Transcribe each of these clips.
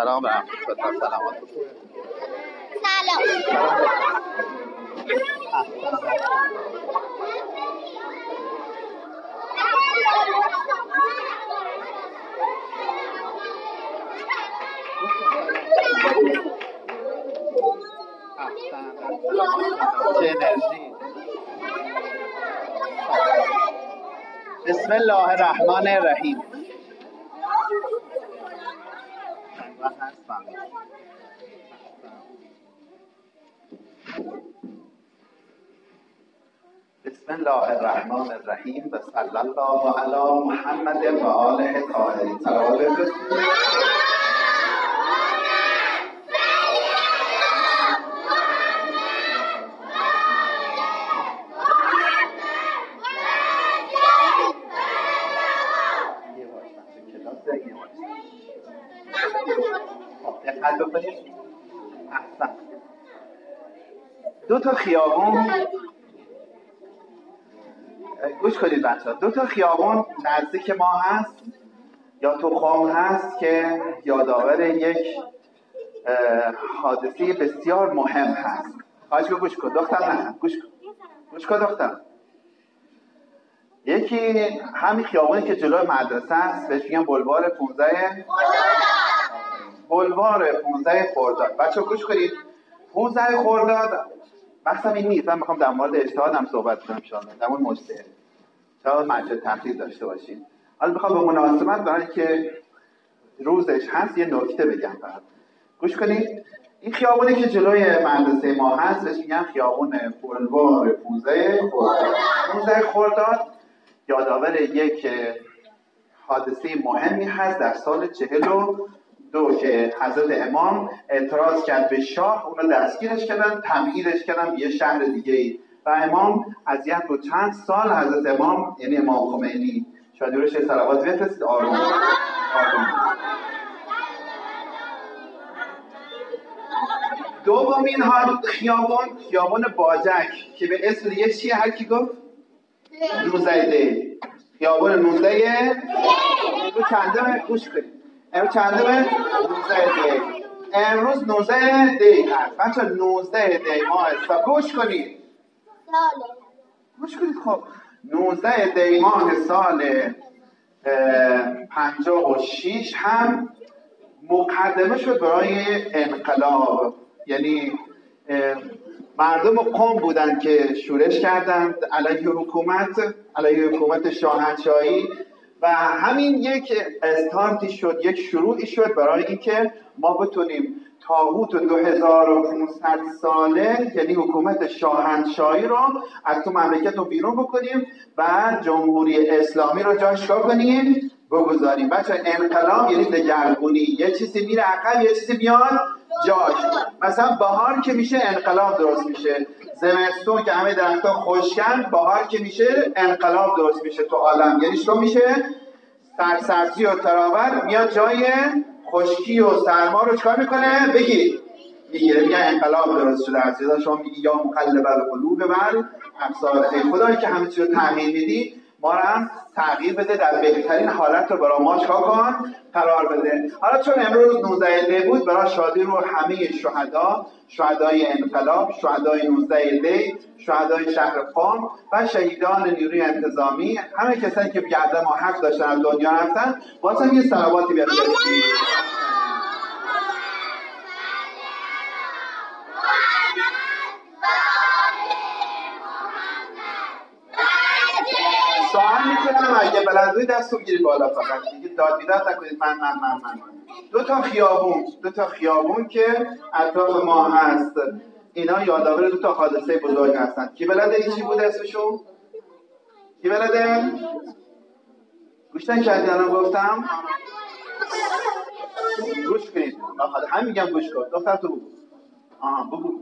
سلام رحمت الله. سلامات. چه انرژی. بسم الله الرحمن الرحیم. بسم الله الرحمن الرحیم و صلی الله علی محمد و آله الطاهرین. صلوات بفرستید. دقت بکنید. احسن. دو تا خیابون، گوش کنید بچه‌ها، دو تا خیابون نزدیک ما هست یا تو خام هست که یادآور یک حادثه بسیار مهم هست. خواهش گوش کن دختر، نه گوش کن دختر. یکی همین خیابونی که جلوی مدرسه است، بهش میگن بلوار 15 خرداد. بچه‌ها گوش کنید. 15 خرداد بحثم این نیست، من میخوام در مورد اجتهادم صحبت کنم ان شاءالله، در مورد مجتهد. تا مجلس تحقیق داشته باشیم. حالا میخوام به مناسبت برای که روزش هست یه نکته بگم فقط. گوش کنید. این خیابونی که جلوی مدرسه ما هست بهش میگن خیابون بلوار 15 خرداد. 15 خرداد یادآور یک حادثه مهمی هست در سال 42 که حضرت امام اعتراض کرد به شاه، اونو دستگیرش کردن، تبعیدش کردن به یه شهر دیگه‌ای و امام اذیت بود. چند سال حضرت امام یعنی امام خمینی شاید روش صلوات بفرستید آروم. دومین خیابون باجک که به اسم دیگه چیه؟ هر کی گفت؟ 19 دی. خیابون 19 دی. چندمه؟ گوش کنید. امروز چندمه؟ 19 دی. امروز 19 دی هست. بچه 19 دی ماه است. گوش کنید. خب 19 دی ماه سال 56 هم مقدمه شد برای انقلاب. یعنی مردم قم بودن که شورش کردند علیه حکومت شاهنشاهی و همین یک استارتی شد، یک شروعی شد برای اینکه ما بتونیم طاغوت 2500 ساله یعنی حکومت شاهنشاهی رو از تو مملکت رو بیرون بکنیم و جمهوری اسلامی رو جاش کنیم بگذاریم. بچه انقلاب یعنی دگرگونی، یه چیزی میره عقب یه چیزی میاد جاش. مثلا بهار که میشه انقلاب درست میشه، زمستون که همه درختان خشکن، بهار که میشه انقلاب درست میشه تو عالم. یعنی شو میشه سرسبزی و تراور میاد جای خشکی و سرما رو چکار میکنه؟ میگیره میگه انقلاب درست شده. از شما میگی یا مقلب القلوب والابصار، ای خدایی که همه چی رو تغییر میدی، ما رو هم تغییر بده، در بهترین حالت رو برای ما چکار کن؟ قرار بده. حالا چون امروز 19 دی بود، برای شادی رو همه شهدای انقلاب، شهدای 19 دی، شهدای شهر قم و شهیدان نیروی انتظامی، همه کسانی که بی‌عدم و حق داشتن از دنیا رفتن، واسه یه صلواتی بفرستید. سوال میکنم اگه بلدوی دست رو بگیرید بالا، فقط دیگه داد بیداد نکنید. من دو تا خیابون که اطراف ما هست، اینا یادآور دو تا حادثه بزرگ هستن. کی بلده این چی بود اسمشون؟ کی بلده؟ گوش نکردی الان گفتم؟ گوش کنید. هم میگم گوش کن. دختر تو بگو. بگو.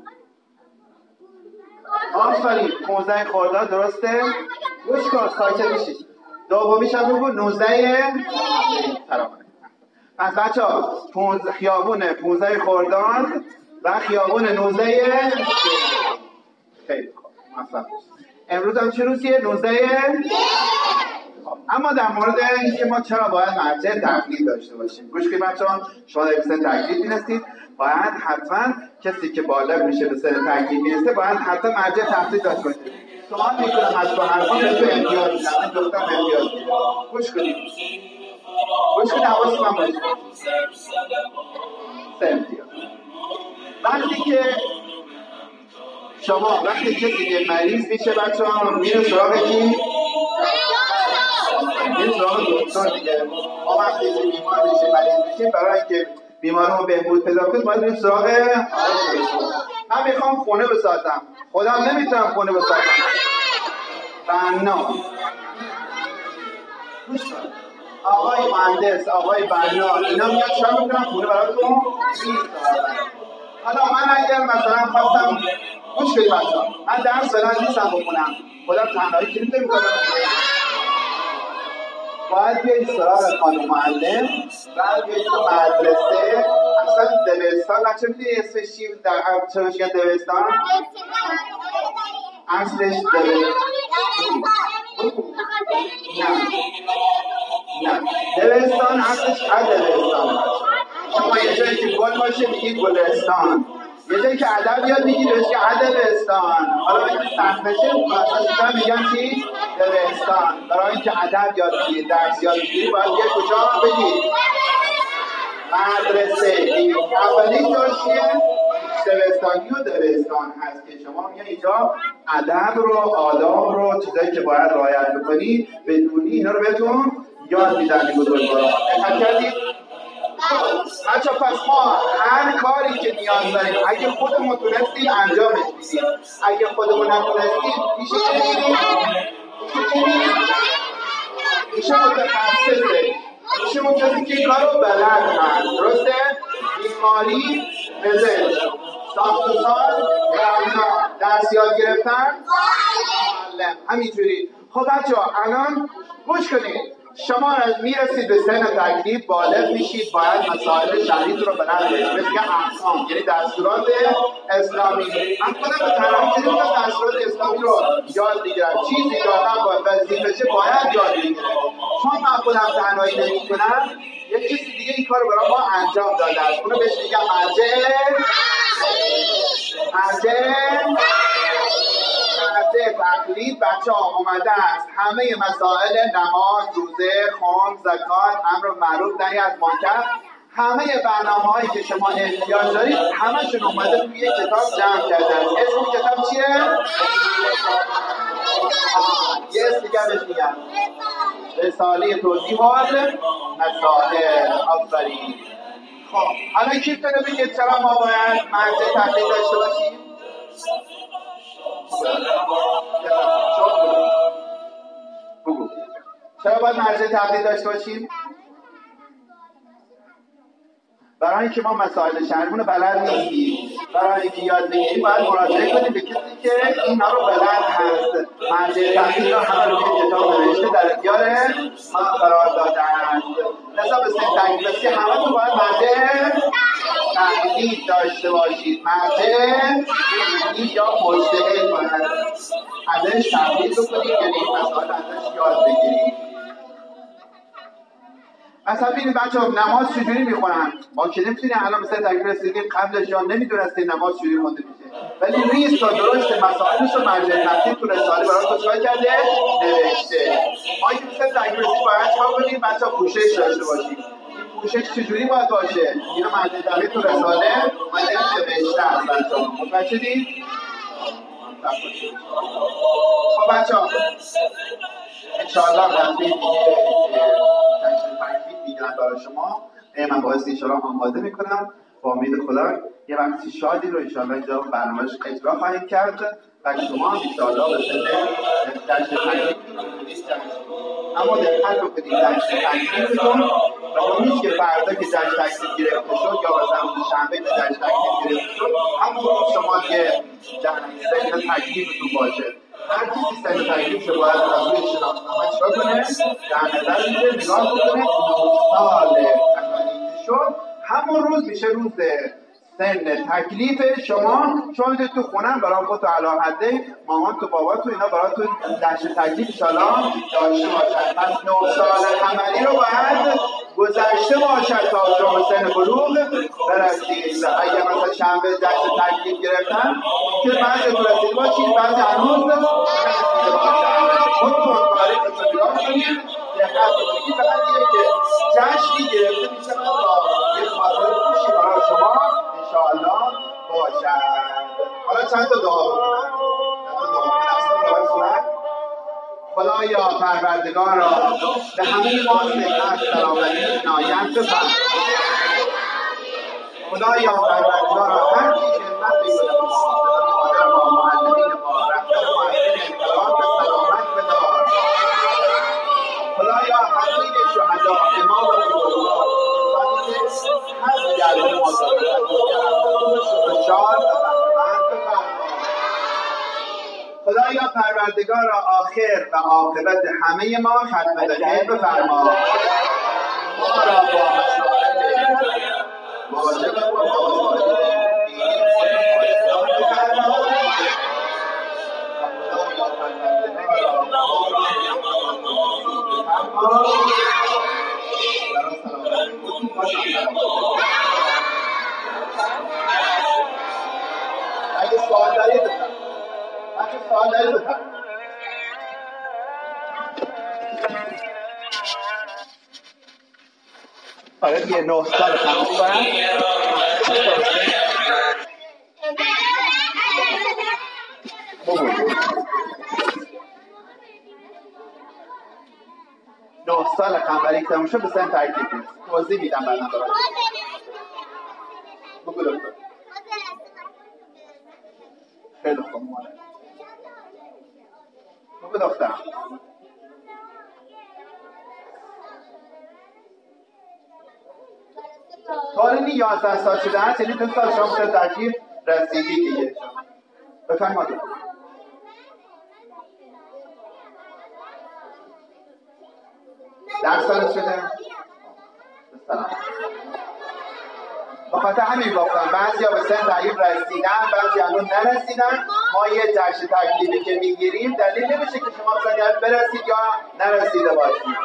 آفرین. 15 خرداد درسته؟ گوش کن ساکت بشید. دومیش هم بگو 19 سلام. پس بچه‌ها خیابون 15 خرداد و خیابون 19 خیلی خوب. مثلا امروز هم چه روزیه؟ 19 اما در مورد اینکه ما چرا باید مرجع تقلید داشته باشیم، گوش کنید بچه‌ها، شما در سن تکلیف می‌رسید، باید حتما کسی که بالغ میشه به سن تکلیف میرسه باید حتما مرجع تقلید داشته باشه. سوال میکنم از تو حرفا به تو امتیاز میدم، این دختر امتیاز میده. گوش کنید حواس من باشه. 3 امتیاز. وقتی کسی که مریض میشه بچه‌ها میره سراغ کی؟ میره سراغ دکتر دیگه. ما وقتی که بیمار میشه مریض میشه برای اینکه بیمارمون بهبود پیدا کنه باید بریم سراغ من میخوام خونه بسازم، خودم نمیتونم خونه بسازم. بنا آقای مهندس، آقای بنا، اینا میاد چرا میتونم خونه براتون میسازم. حالا من اگر مثلا خواستم گوش کنید بچه‌ها، من درس بلد نیستم بخونم، خودم تنهایی که نمیتونم کنم، باید بیایید سراغ خانم معلم، باید بیایید تو مدرسه، اصلا دبستان. بچه میدونی اسمش چی در چرا میگن دبستان؟ اصلش نه دبستان اصلش دبستان. شما یه جایی که گل باشه میگید گلستان، یه جایی که ادب یاد میگید بهش که ادبستان. حالا اگه سخت بشه مثلا میگن چی؟ دبستان. برای اینکه ادب یاد بگیرید، درس یاد بگیرید باید یه کجا بگید؟ مدرسه. اولین جاش چیه؟ دبستانی و دبستان هست که شما میگن اینجا ادب رو، آداب رو، چیزایی که باید رعایت بکنی بدونی، اینا رو بهتون یاد میدن این بزرگوارا. دقت کردید؟ بچه پس ما هر کاری که نیاز داریم اگه خودمون تونستیم انجامش میدیم، اگه خودمون نتونستیم میشه چه میدیم؟ میشه متخصصه، میشه اون کسی که این کار رو بلد هست. درسته؟ بیماری، پزشک، ساخت و ساز، درس یاد گرفتن، معلم. همینجوری. خب بچه‌ها الان گوش کنید، شما میرسید به سن تکلیف، بالغ میشید، باید مسائل شرعی رو بلد باشید، مثل احکام، یعنی دستورات اسلامی. من خودم به تنهایی که نمیتونم دستورات اسلامی رو یاد بگیرم، چیزی که آدم باید وظیفه‌شه باید یاد بگیره. چون من خودم تنهایی نمیتونم، یک کسی دیگه این کار رو برای ما انجام داده است. اونو بهش میگم مرجع تقلید. بچه‌ها آمده است همه مسائل نماز، روزه، خمس، زکات، امر معروف، نهی از منکر، همه برنامه‌هایی که شما احتیاج دارید همشون اومده توی یک کتاب جمع کرده است. اسم کتاب چیه؟ یه اسم دیگه بهش میگن رساله توضیح مسائل. آفرین. خب حالا کی میتونه بگه چرا ما باید مرجع تقلید داشته باشیم؟ بگو چرا باید مرجع تقلید داشته باشیم؟ برای اینکه ما مسائل شرعیمون رو بلد نیستیم، برای اینکه یاد بگیریم باید مراجعه کنیم به کسی که اینا رو بلد هست. مرجع تقلید رو همه رو که کتاب نوشته در اختیار ما قرار داده است. لذا به سن تکلیف همه تو باید مرجع تقلید داشته باشید. مرجع تقلید یا مجتهد باید ازش تقلید بکنید، یعنی مسائل ازش یاد بگیرید. مثلا ببینید بچه‌ها نماز چجوری میخونن؟ ما که نمیتونیم الان مثلا تکلیف رسیدیم قبلش یا نمیدونستیم نماز چجوری خونده میشه، ولی ریز تا درست مسائلش رو مرجع تقلید تو رساله برای چیکار کرده؟ نوشته. ما که مثلا تکلیف رسید باید چیکار کنیم؟ بچه‌ها پوشش داشته باشیم. این پوشش چجوری باید باشه؟ اینو مرجع تقلید تو رساله نوشته است بچه‌ها. متوجه شدید؟ خب بچه‌ها ان شاءالله هفته دیگه جشن تکلیف میگیرم برای شما. من باعث ان شاءالله آماده میکنم با امید خدا یه وقتی شادی رو ان شاءالله اینجا برنامه‌اش اجرا خواهیم کرد و شما ان شاءالله به سن جشن تکلیف اما دقت بکنید جشن تکلیفتون و نیست که فردا که جشن تکلیف گرفته شد یا مثلا شنبه که جشن تکلیف گرفته شد همون روز شما که سن تکلیفتون باشه. هر کسی سن تکلیف رو باید از روی شناسنامه چرا کنه؟ در نظر میگه نگاه بکنه 9 سال تکلیف شد همون روز میشه روز سن تکلیف شما، چون تو خونم برای خودتو علاحده مامان تو بابا تو اینا براتون دشت تکلیف انشالله داشته باشد. پس 9 سال قمری رو باید گذشته باشد تا شما سن بلوغ برسید. اگر مثلا شنبه دشت تکلیف گرفتن که بعضی رسیده باشید، بعضی هنوز نرسیده باشد. خودتون تاریختون نگاه کنید، دقت کنید. فقط که جشنی گرفته میشه تا یه خاطر خوشی برای شما انشاءالله باشد. حالا چند تا دعا بکنم. خدایا پروردگارا به همه ما صحت، سلامتی، عنایت بفرما. خدایا پروردگارا هر کی خدمت میکنه به مادر ما، معلمین ما، رهبر معلم انقلاب به سلامت بدار. خدایا همین شهدا، امام بزرگوار، کسانی که هست گردن ما دارد شاد و بهره‌مند بفرما. خدایا پروردگار آخر و عاقبت همه ما ختم به خیر بفرما. ما را با مسائل واجب و مسائل دینی بفرما. اگه سوال دارید بفرمایید. آره دیگه 9 سال تموم کنم. 9 سال قمری تموم شد به سن تکلیف نیست. توضیح میدم بعدا برات. بگو دکتر. خیلی خوب مادر. بگو دخترم. تارینی 11 سال شده هست، یعنی 2 سال شما به تکلیف رسیدی دیگه. بفرمایید. درس سالت شده؟ سلام. بخاطر همین گفتم بعضی ها به سن تکلیف رسیدن، بعضی هنوز نرسیدن. ما یه جشن تکلیفی که میگیریم دلیل نمیشه که شما مثلا برسید یا نرسیده باشید.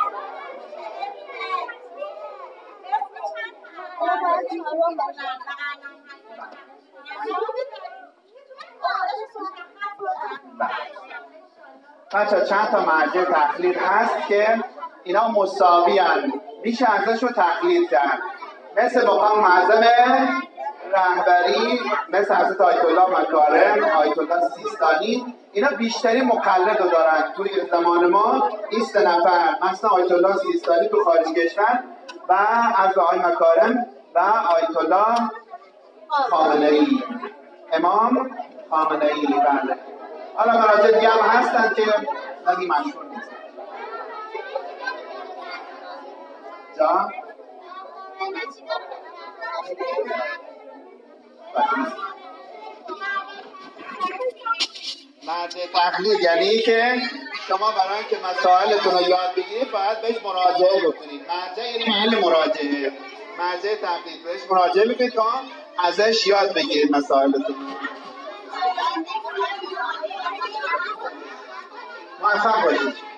بچه چند تا مرجع تقلید هست که اینا مساوی هست، میشه ازش رو تقلید کرد، مثل مقام معظم رهبری، مثل حضرت آیت الله مکارم، آیت الله سیستانی. اینا بیشتری مقلد رو دارن توی زمان ما. این 3 نفر مثلا آیت الله سیستانی تو خارج کشور و از آقای مکارم و آیت الله خامنه‌ای، امام خامنه‌ای. بله. حالا مراجع دیگه هم هستن که نگی مشهور نیستن. جا؟ مرجع تقلید یعنی که شما برای اینکه مسائلتون رو یاد بگیرید باید بهش مراجعه بکنید. مرجع یعنی محل مراجعه. مرجع تقلید بهش مراجعه میکنید که ازش یاد بگیرید مسائلتون. موفق باشید.